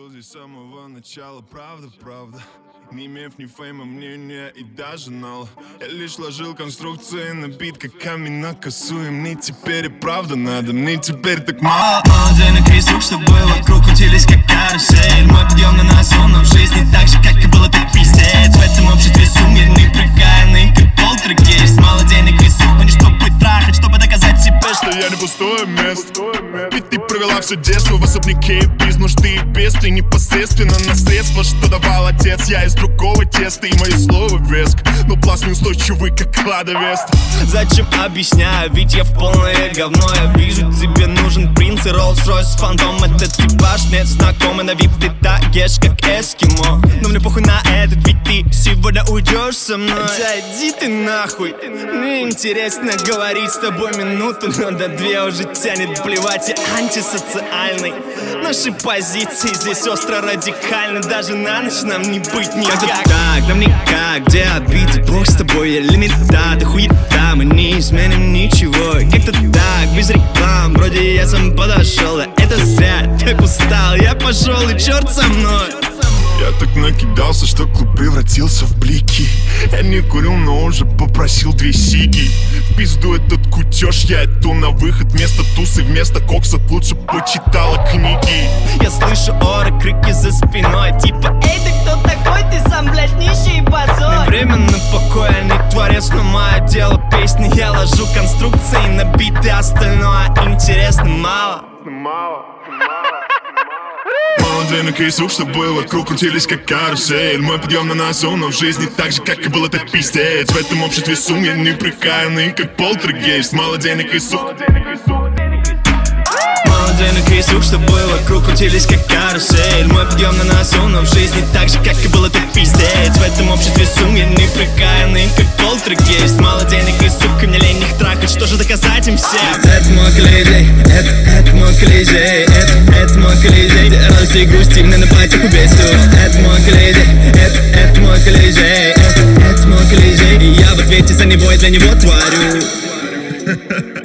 был здесь с самого начала, правда. Не имев ни фейма, мнения и даже нала. Я лишь ложил конструкции на бит, как камень на косу. И мне теперь и правда надо, мне теперь так мало. Мало денег и сук, чтобы вокруг крутились как карусель. Мой подъем на носу, но в жизни так же, как и было, так пиздец. В этом обществе сумерный, прикаянный, как полтергейст. Мало денег и сук, но не чтобы трахать, чтобы доказать себе, что я не пустое место. Ведь ты провела все детство в особняке, без нужды и без. Ты непосредственно на средства, что давал отец. Я из другого теста, и мое слово веск, но пласт неустойчивый, как кладовест. Зачем объясняю, ведь я в полное говно. Я вижу, тебе нужен принц и Rolls-Royce Phantom. Этот типаж нет знакомый, на вид ты таешь, как эскимо. Но мне похуй на этот, ведь ты сегодня уйдешь со мной. Да иди ты нахуй, мне интересно говорить с тобой минуту, но до две уже тянет плевать. Я антисоциальный, наши позиции здесь остро радикальны. Даже на ночь нам не быть никак. Так, нам никак, где обиды, бог с тобой, я лимита. Да хуета, мы не изменим ничего. Как-то так, без реклам, вроде я сам подошел. А это зря, так устал, я пошел и черт со мной. Я так накидался, что клуб превратился в блики. Я не курил, но уже попросил 2 сиги. В пизду этот кутеж, я иду на выход. Вместо тусы, вместо кокса лучше почитала книги. Я слышу оры, крики за спиной, типа: эй, ты кто такой? Ты сам, блядь, нищий и позор. Мне время на покой, а не творец, но мое дело песни. Я ложу конструкции на биты, остальное интересно мало. Мало денег и сук, чтобы вокруг крутились как карусель. Мой подъем на носу, но в жизни так же, как и было, так пиздец. В этом обществе сум я неприкаянный, как полтергейст. Мало денег и сук. Мало денег и сук, чтобы вокруг крутились как карусель. Мой подъем на носу, но в жизни так же, как и было, так пиздец. В этом обществе сум я неприкаянный, как полтергейст. Мало денег и сук, и мне лень их трахать, что же доказать им всем? Это мой колизей, это мой колизей, это мой колизей. Радость и грусть, именно на потеху бесит. Это мой колизей, это мой колизей, это мой колизей. И я в ответе за него и для него творю.